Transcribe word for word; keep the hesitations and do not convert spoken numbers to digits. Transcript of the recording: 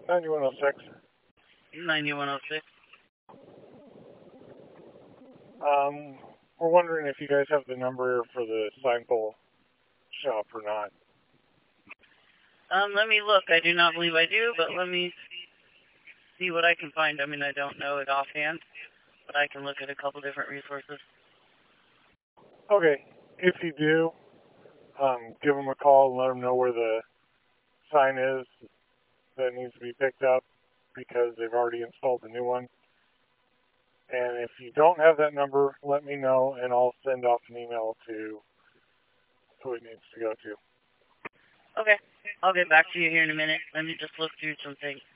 ninety-one oh six. ninety-one oh six. Um, we're wondering if you guys have the number for the sign pole shop or not. Um, let me look. I do not believe I do, but let me see what I can find. I mean, I don't know it offhand, but I can look at a couple different resources. Okay, if you do, um, give them a call and let them know where the sign is that needs to be picked up because they've already installed the new one. And if you don't have that number, let me know and I'll send off an email to who it needs to go to. Okay, I'll get back to you here in a minute. Let me just look through some things.